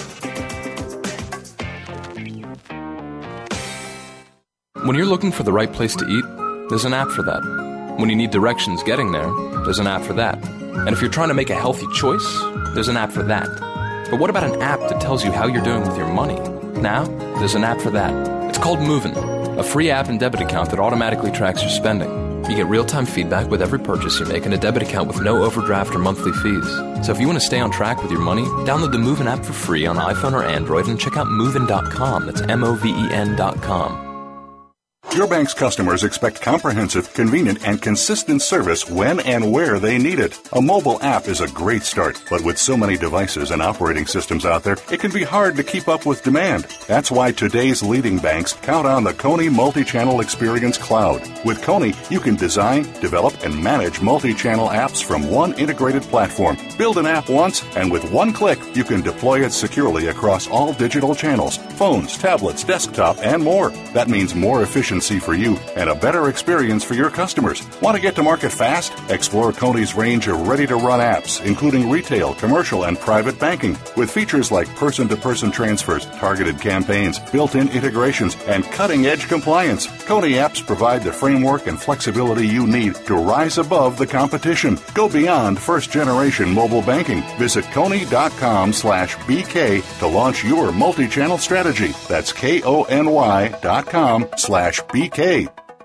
When you're looking for the right place to eat, there's an app for that. When you need directions getting there, there's an app for that. And if you're trying to make a healthy choice, there's an app for that. But what about an app that tells you how you're doing with your money? Now, there's an app for that. It's called Moven, a free app and debit account that automatically tracks your spending. You get real-time feedback with every purchase you make and a debit account with no overdraft or monthly fees. So if you want to stay on track with your money, download the Moven app for free on iPhone or Android and check out moven dot com. That's M O V E N dot com. Your bank's customers expect comprehensive, convenient, and consistent service when and where they need it. A mobile app is a great start, but with so many devices and operating systems out there, it can be hard to keep up with demand. That's why today's leading banks count on the Kony Multi-Channel Experience Cloud. With Kony, you can design, develop, and manage multi-channel apps from one integrated platform. Build an app once, and with one click, you can deploy it securely across all digital channels, phones, tablets, desktop, and more. That means more efficiency for you and a better experience for your customers. Want to get to market fast? Explore Kony's range of ready-to-run apps, including retail, commercial, and private banking, with features like person-to-person transfers, targeted campaigns, built-in integrations, and cutting-edge compliance. Kony apps provide the framework and flexibility you need to rise above the competition. Go beyond first-generation mobile banking. Visit Kony.com slash BK to launch your multi-channel strategy. That's K-O-N-Y dot com slash B K.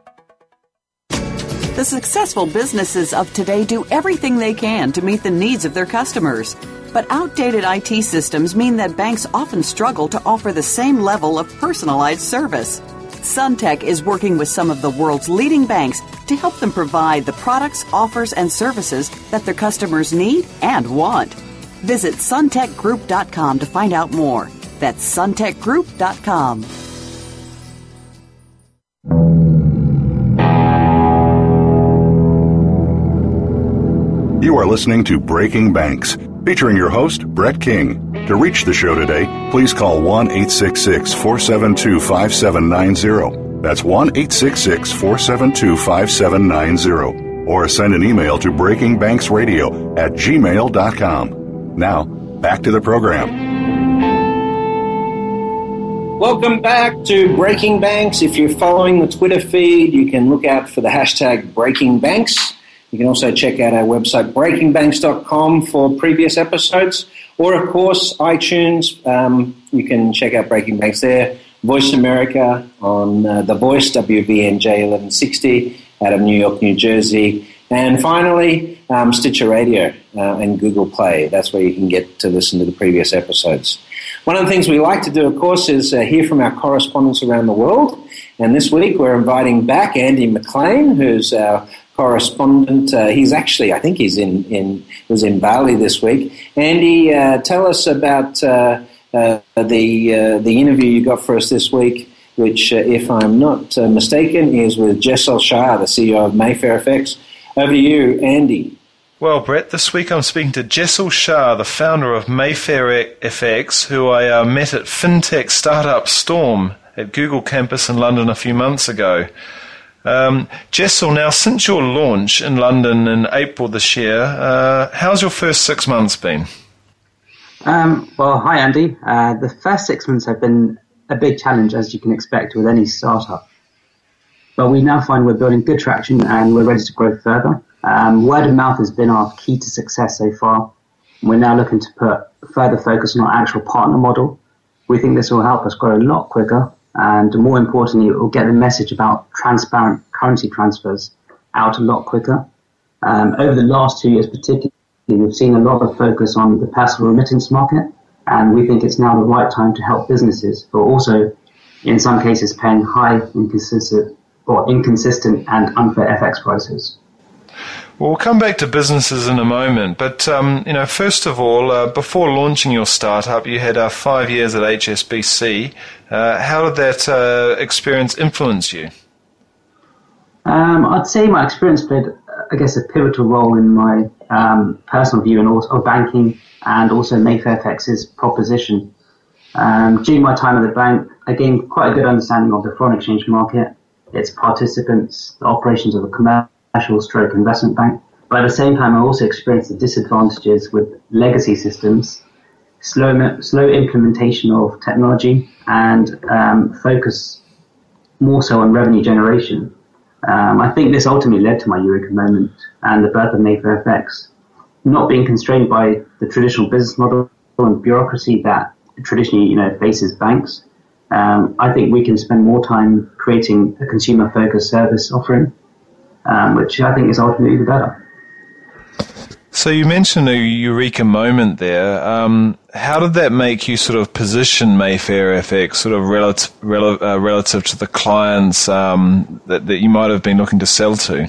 The successful businesses of today do everything they can to meet the needs of their customers. But outdated I T systems mean that banks often struggle to offer the same level of personalized service. Suntech is working with some of the world's leading banks to help them provide the products, offers, and services that their customers need and want. Visit suntech group dot com to find out more. That's suntech group dot com. You are listening to Breaking Banks, featuring your host, Brett King. To reach the show today, please call one eight six six, four seven two, five seven nine zero. That's one eight six six, four seven two, five seven nine zero. Or send an email to breakingbanksradio at gmail dot com. Now, back to the program. Welcome back to Breaking Banks. If you're following the Twitter feed, you can look out for the hashtag Breaking Banks. You can also check out our website, breaking banks dot com, for previous episodes. Or, of course, iTunes. Um, you can check out Breaking Banks there. Voice America on uh, The Voice, W V N J eleven sixty, out of New York, New Jersey. And finally, um, Stitcher Radio uh, and Google Play. That's where you can get to listen to the previous episodes. One of the things we like to do, of course, is uh, hear from our correspondents around the world. And this week we're inviting back Andy McLean, who's our correspondent. Uh, he's actually, I think he's in, in was in Bali this week. Andy, uh, tell us about uh, uh, the uh, the interview you got for us this week, which, uh, if I'm not uh, mistaken, is with Jessel Shah, the C E O of Mayfair F X. Over to you, Andy. Well, Brett, this week I'm speaking to Jessel Shah, the founder of Mayfair F X, who I uh, met at FinTech Startup Storm at Google campus in London a few months ago. Um, Jessel, now since your launch in London in April this year, uh, how's your first six months been? Um, well, hi Andy. Uh, the first six months have been a big challenge, as you can expect with any startup. But we now find we're building good traction and we're ready to grow further. Um, word of mouth has been our key to success so far. We're now looking to put further focus on our actual partner model. We think this will help us grow a lot quicker And more importantly, it will get the message about transparent currency transfers out a lot quicker. Um, over the last two years particularly, we've seen a lot of focus on the personal remittance market, and we think it's now the right time to help businesses who are also, in some cases, paying high, inconsistent, or inconsistent and unfair F X prices. Well, we'll come back to businesses in a moment, but um, you know, first of all, uh, before launching your startup, you had uh, five years at H S B C. Uh, how did that uh, experience influence you? Um, I'd say my experience played, I guess, a pivotal role in my um, personal view and also of banking and also Mayfair F X's proposition. Um, during my time at the bank, I gained quite a good understanding of the foreign exchange market, its participants, the operations of a commercial stroke investment bank. But at the same time, I also experienced the disadvantages with legacy systems, slow, slow implementation of technology, and um, focus more so on revenue generation. Um, I think this ultimately led to my eureka moment and the birth of Mayfair F X. Not being constrained by the traditional business model and bureaucracy that traditionally, you know, faces banks, um, I think we can spend more time creating a consumer-focused service offering, um, which I think is ultimately the better. So you mentioned a eureka moment there. Um, how did that make you sort of position Mayfair F X sort of relative, rel- uh, relative to the clients um, that, that you might have been looking to sell to?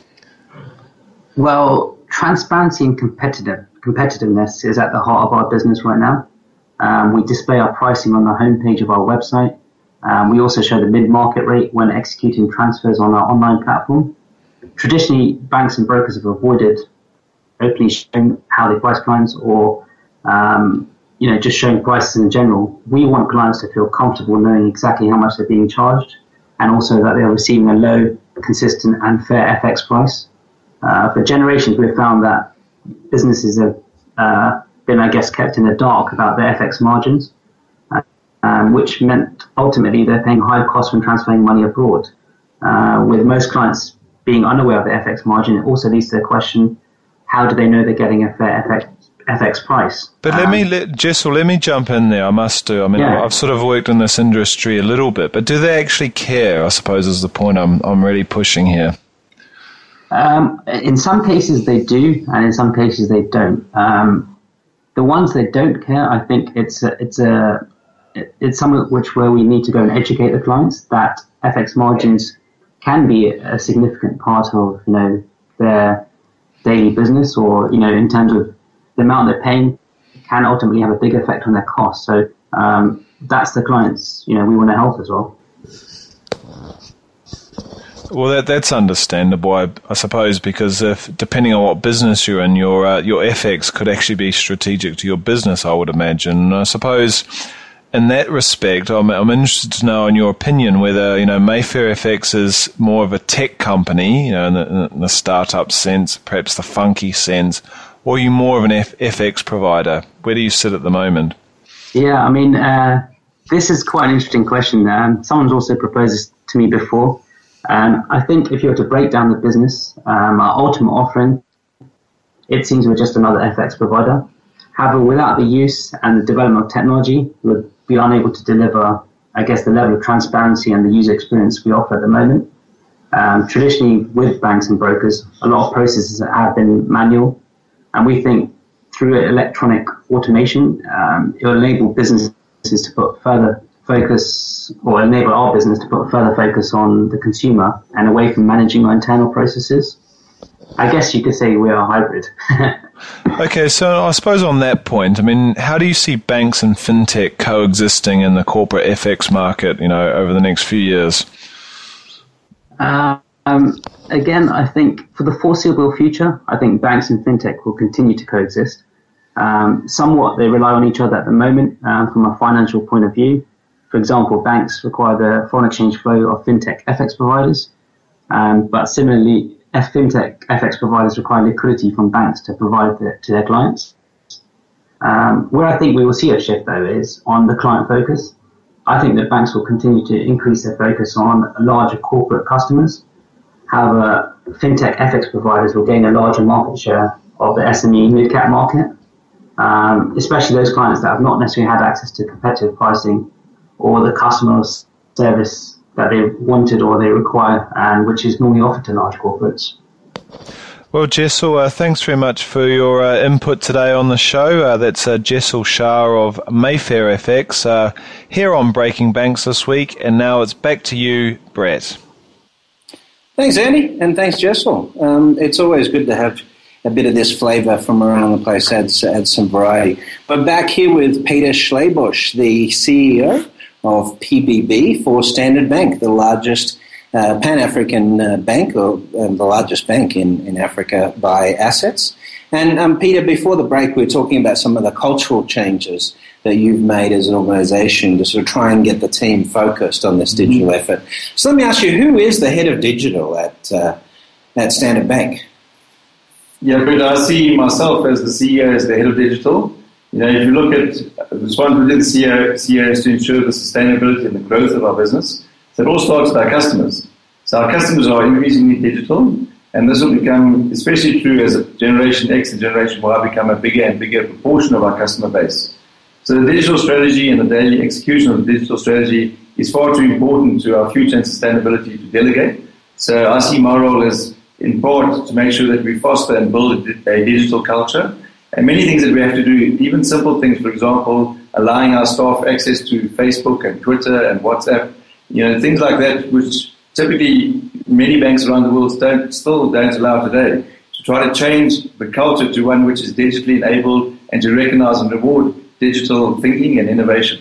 Well, transparency and competitive competitiveness is at the heart of our business right now. Um, we display our pricing on the homepage of our website. Um, we also show the mid-market rate when executing transfers on our online platform. Traditionally, banks and brokers have avoided openly showing how they price clients or, um, you know, just showing prices in general. We want clients to feel comfortable knowing exactly how much they're being charged and also that they're receiving a low, consistent and fair F X price. Uh, for generations, we've found that businesses have uh, been, I guess, kept in the dark about their F X margins, uh, um, which meant ultimately they're paying high costs when transferring money abroad. Uh, with most clients being unaware of the F X margin, it also leads to the question, how do they know they're getting a fair F X, F X price? But um, let me, let, Jessel, let me jump in there. I must do. I mean, yeah. I've sort of worked in this industry a little bit, but do they actually care, I suppose, is the point I'm I'm really pushing here. Um, in some cases they do, and in some cases they don't. Um, the ones that don't care, I think it's a, it's a it's something which where we need to go and educate the clients that F X margins can be a significant part of, you know, their daily business, or, you know, in terms of the amount they're paying can ultimately have a big effect on their costs. So um, that's the clients, you know, we want to help as well. Well, that, that's understandable, I, I suppose, because if, depending on what business you're in, your uh, your F X could actually be strategic to your business, I would imagine. And I suppose in that respect, I'm, I'm interested to know, in your opinion, whether, you know, Mayfair F X is more of a tech company, you know, in the, in the startup sense, perhaps the funky sense, or are you more of an F- FX provider? Where do you sit at the moment? Yeah, I mean, uh, this is quite an interesting question. Um, someone's also proposed this to me before. Um, I think if you were to break down the business, um, our ultimate offering, it seems we're just another F X provider. However, without the use and the development of technology, we would be unable to deliver, I guess, the level of transparency and the user experience we offer at the moment. Um, traditionally, with banks and brokers, a lot of processes have been manual, and we think through electronic automation, um, it will enable businesses to put further focus, or enable our business to put further focus on the consumer and away from managing our internal processes. I guess you could say we're a hybrid. Okay, so I suppose on that point, I mean, how do you see banks and fintech coexisting in the corporate F X market, you know, over the next few years? Uh, um, again, I think for the foreseeable future, I think banks and fintech will continue to coexist. Um, somewhat, they rely on each other at the moment uh, from a financial point of view. For example, banks require the foreign exchange flow of fintech F X providers, um, but similarly, F- fintech F X providers require liquidity from banks to provide the, to their clients. Um, where I think we will see a shift, though, is on the client focus. I think that banks will continue to increase their focus on larger corporate customers. However, fintech F X providers will gain a larger market share of the S M E mid-cap market, um, especially those clients that have not necessarily had access to competitive pricing or the customer service that they wanted or they require, and which is normally offered to large corporates. Well, Jessel, uh, thanks very much for your uh, input today on the show. Uh, that's uh, Jessel Shah of Mayfair F X uh, here on Breaking Banks this week. And now it's back to you, Brett. Thanks, Andy, and thanks, Jessel. Um, it's always good to have a bit of this flavour from around the place, adds, adds some variety. But back here with Peter Schlebusch, the C E O of P B B for Standard Bank, the largest Uh, Pan-African uh, bank, or um, the largest bank in, in Africa by assets. And um, Peter, before the break, we were talking about some of the cultural changes that you've made as an organisation to sort of try and get the team focused on this digital mm-hmm. effort. So let me ask you, who is the head of digital at uh, at Standard Bank? Yeah, but I see myself as the C E O, as the head of digital. You know, if you look at the responsibility of the C E O, C E O is to ensure the sustainability and the growth of our business. So it all starts with our customers. So our customers are increasingly digital, and this will become, especially true as Generation X and Generation Y become a bigger and bigger proportion of our customer base. So the digital strategy and the daily execution of the digital strategy is far too important to our future and sustainability to delegate. So I see my role as, in part, to make sure that we foster and build a digital culture. And many things that we have to do, even simple things, for example, allowing our staff access to Facebook and Twitter and WhatsApp, you know, things like that, which typically many banks around the world don't, still don't allow today, to try to change the culture to one which is digitally enabled and to recognize and reward digital thinking and innovation.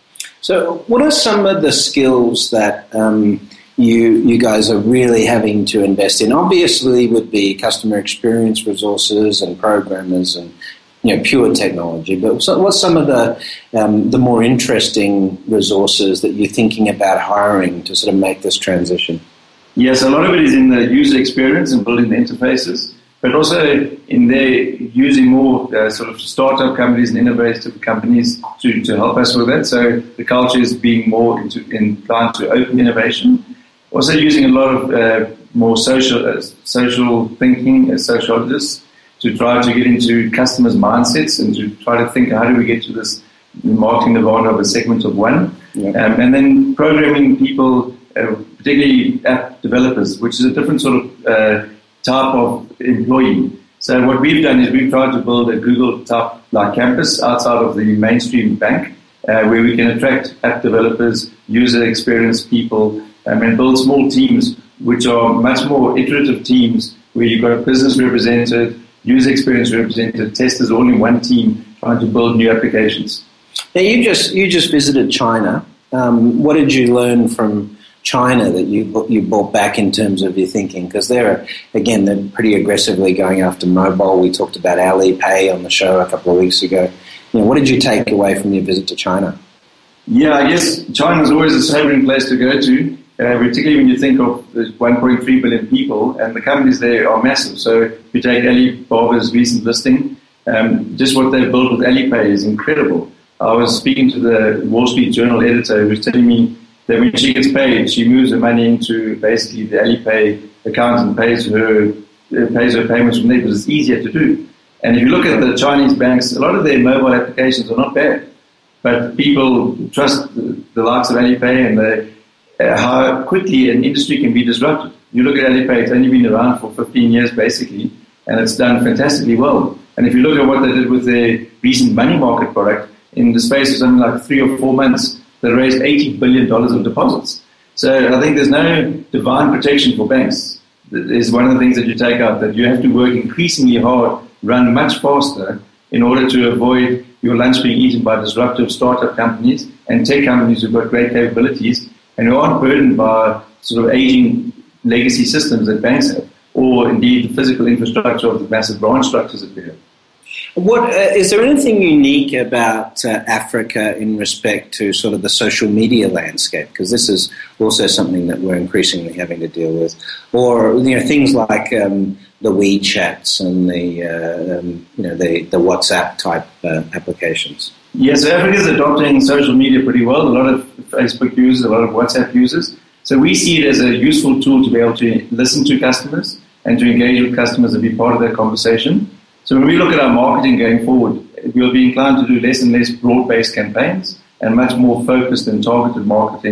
So what are some of the skills that um, you you guys are really having to invest in? Obviously would be customer experience resources and programmers and you know, pure technology, but so what's some of the um, the more interesting resources that you're thinking about hiring to sort of make this transition? Yes, a lot of it is in the user experience and building the interfaces, but also in there using more uh, sort of startup companies and innovative companies to, to help us with that. So the culture is being more into, inclined to open innovation. Also using a lot of uh, more social uh, social thinking as sociologists to try to get into customers' mindsets and to try to think, how do we get to this marketing nirvana of a segment of one? Yeah. Um, and then programming people, uh, particularly app developers, which is a different sort of uh, type of employee. So what we've done is we've tried to build a Google-type like campus outside of the mainstream bank, uh, where we can attract app developers, user experience people, um, and build small teams, which are much more iterative teams, where you've got a business represented, user experience representative, testers all in one team trying to build new applications. Now you just you just visited China. Um, what did you learn from China that you you brought back in terms of your thinking? Because they're again they're pretty aggressively going after mobile. We talked about Alipay on the show a couple of weeks ago. You know, what did you take away from your visit to China? Yeah, I guess China is always a sobering place to go to. Uh, particularly when you think of the one point three billion people, and the companies there are massive. So if you take Alibaba's recent listing, um, just what they've built with Alipay is incredible. I was speaking to the Wall Street Journal editor who was telling me that when she gets paid, she moves her money into basically the Alipay account and pays her, uh, pays her payments from there because it's easier to do. And if you look at the Chinese banks, a lot of their mobile applications are not bad, but people trust the, the likes of Alipay and the Uh, how quickly an industry can be disrupted. You look at Alipay, it's only been around for fifteen years basically, and it's done fantastically well. And if you look at what they did with their recent money market product, in the space of something like three or four months, they raised eighty billion dollars of deposits. So I think there's no divine protection for banks. It's one of the things that you take out, that you have to work increasingly hard, run much faster in order to avoid your lunch being eaten by disruptive startup companies and tech companies who've got great capabilities and who aren't burdened by sort of aging legacy systems that banks have, or indeed the physical infrastructure of the massive branch structures that we have. What uh, is there anything unique about uh, Africa in respect to sort of the social media landscape? Because this is also something that we're increasingly having to deal with, or you know things like um, the WeChats and the uh, um, you know the, the WhatsApp type uh, applications. Yes, Africa is adopting social media pretty well. A lot of Facebook users, a lot of WhatsApp users. So we see it as a useful tool to be able to listen to customers and to engage with customers and be part of that conversation. So when we look at our marketing going forward, we'll be inclined to do less and less broad-based campaigns and much more focused and targeted marketing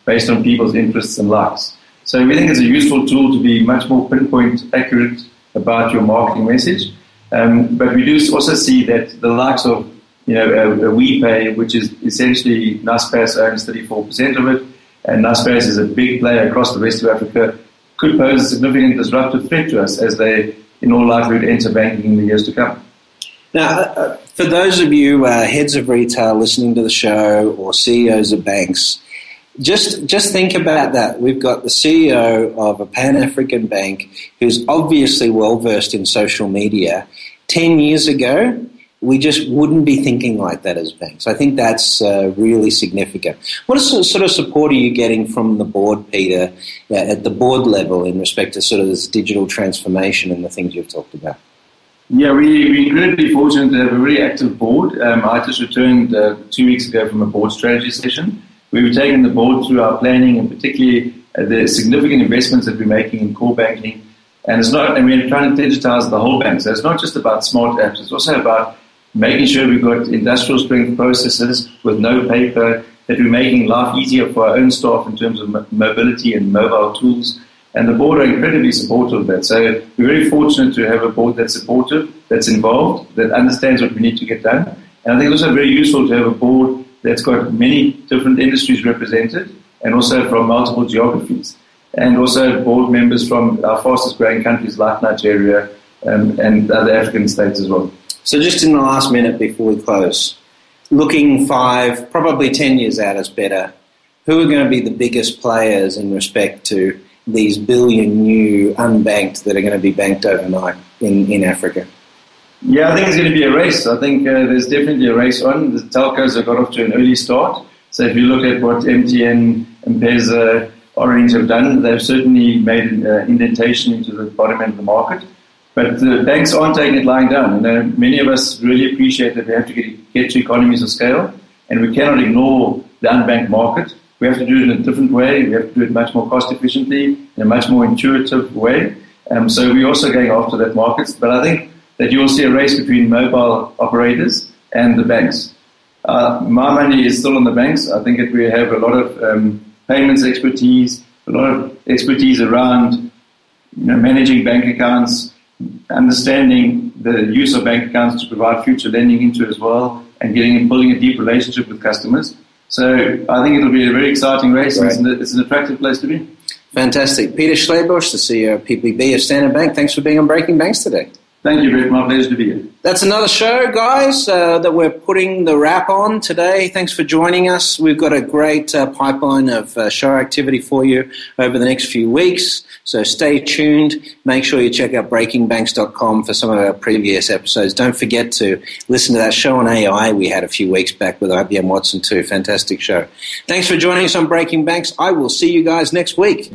based on people's interests and likes. So we think it's a useful tool to be much more pinpoint accurate about your marketing message. Um, but we do also see that the likes of, you know, a, a WePay, which is essentially Naspers owns thirty-four percent of it, and Naspers is a big player across the rest of Africa, could pose a significant disruptive threat to us as they, in all likelihood, enter banking in the years to come. Now, uh, for those of you uh, heads of retail listening to the show or C E Os of banks, just just think about that. We've got the C E O of a Pan-African bank who's obviously well-versed in social media. Ten years ago, we just wouldn't be thinking like that as banks. I think that's uh, really significant. What sort of support are you getting from the board, Peter, uh, at the board level in respect to sort of this digital transformation and the things you've talked about? Yeah, we, we're incredibly fortunate to have a very active board. Um, I just returned uh, two weeks ago from a board strategy session. We've taken the board through our planning and particularly uh, the significant investments that we're making in core banking. And it's not, and we're trying to digitize the whole bank. So it's not just about smart apps. It's also about making sure we've got industrial strength processes with no paper, that we're making life easier for our own staff in terms of mobility and mobile tools. And the board are incredibly supportive of that. So we're very fortunate to have a board that's supportive, that's involved, that understands what we need to get done. And I think it's also very useful to have a board that's got many different industries represented and also from multiple geographies. And also board members from our fastest growing countries like Nigeria um, and other African states as well. So just in the last minute before we close, looking five, probably ten years out is better, who are going to be the biggest players in respect to these billion new unbanked that are going to be banked overnight in, in Africa? Yeah, I think it's going to be a race. I think uh, there's definitely a race on. The telcos have got off to an early start. So if you look at what M T N, M-Pesa, Orange have done, they've certainly made an uh, indentation into the bottom end of the market. But the banks aren't taking it lying down. You know, many of us really appreciate that we have to get, get to economies of scale, and we cannot ignore the unbanked market. We have to do it in a different way. We have to do it much more cost efficiently, in a much more intuitive way. Um, so we're also going after that market. But I think that you will see a race between mobile operators and the banks. Uh, my money is still on the banks. I think that we have a lot of um, payments expertise, a lot of expertise around, you know, managing bank accounts, understanding the use of bank accounts to provide future lending into as well, and getting and building a deep relationship with customers. So I think it'll be a very exciting race. Right. It's, an, it's an attractive place to be. Fantastic. Peter Schlebusch, the C E O of P P B of Standard Bank, thanks for being on Breaking Banks today. Thank you, Brett. My pleasure to be here. That's another show, guys, uh, that we're putting the wrap on today. Thanks for joining us. We've got a great uh, pipeline of uh, show activity for you over the next few weeks. So stay tuned. Make sure you check out breaking banks dot com for some of our previous episodes. Don't forget to listen to that show on A I we had a few weeks back with I B M Watson too. Fantastic show. Thanks for joining us on Breaking Banks. I will see you guys next week.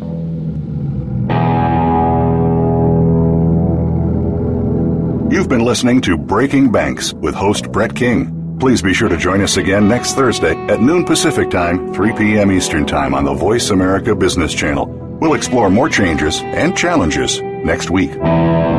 You've been listening to Breaking Banks with host Brett King. Please be sure to join us again next Thursday at noon Pacific Time, three p.m. Eastern Time on the Voice America Business Channel. We'll explore more changes and challenges next week.